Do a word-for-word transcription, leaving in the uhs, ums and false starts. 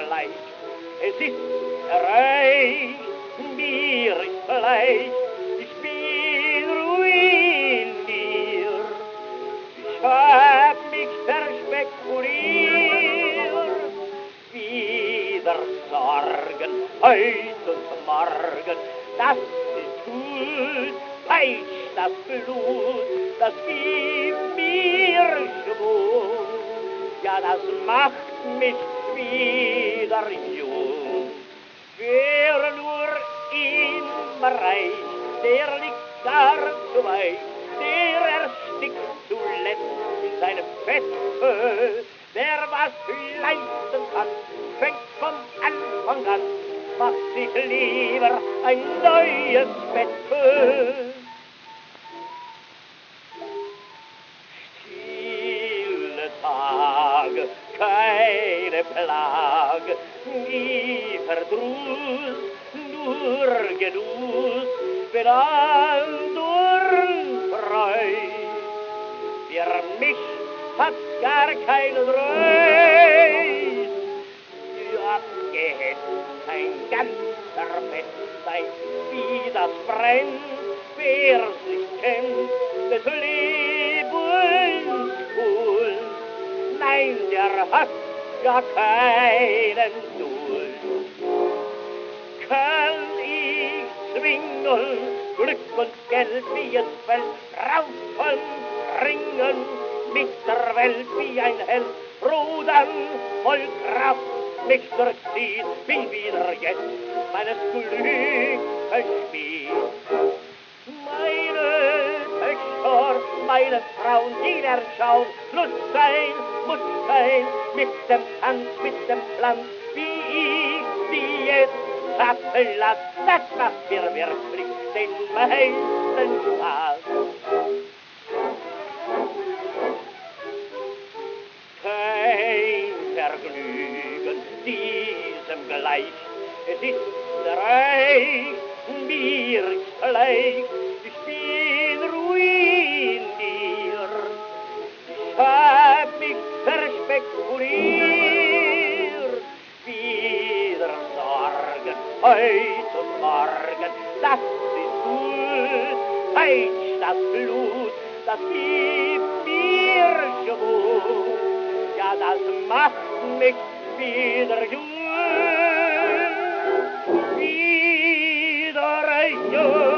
gleich. Es ist erreicht, mir ist gleich, ich bin ruiniert. Ich hab mich verspekuliert, wieder Sorgen, heut und morgen, das ist gut, peitscht das Blut, das gibt mir Schwung, ja, das macht mich wieder jung. Wer nur immer reich, der liegt gar zu weit, der erstickt zuletzt in seinem Fette. Wer was leisten kann, fängt vom Anfang an, macht sich lieber ein neues Bett. Stille Tage, keine Plage, nie Verdruss, nur Genuss, wenn andern freut. Für mich hat's gar keinen Reut. Abgehetzt ein ganzer Fett sein, wie das brennt, wer's nicht kennt, des Lebens Kunst. Nein, der hat ja keinen Duld. Kann ich zwingen, Glück und Geld, wie es fällt, raufen, ringen, mit der Welt wie ein Held, rudern, voll Kraft, mich durchzieht, bin wieder jetzt meines Glückes Spiel. Meine Töchter, meine Frauen, die werden schauen, Lust sein, muss sein, mit dem Tanz, mit dem Glanz, wie ich sie jetzt zappeln lass, das macht mir wirklich den meisten Spaß. Kein Vergnügen diesem gleich, es ist reich, mir ist gleich, ich bin ruiniert. Ich hab mich verspekuliert, wieder Sorgen, heut und morgen, das ist gut, peitscht das Blut, das gibt mir Schwung. Ja, das macht mich wieder jung, wieder jung.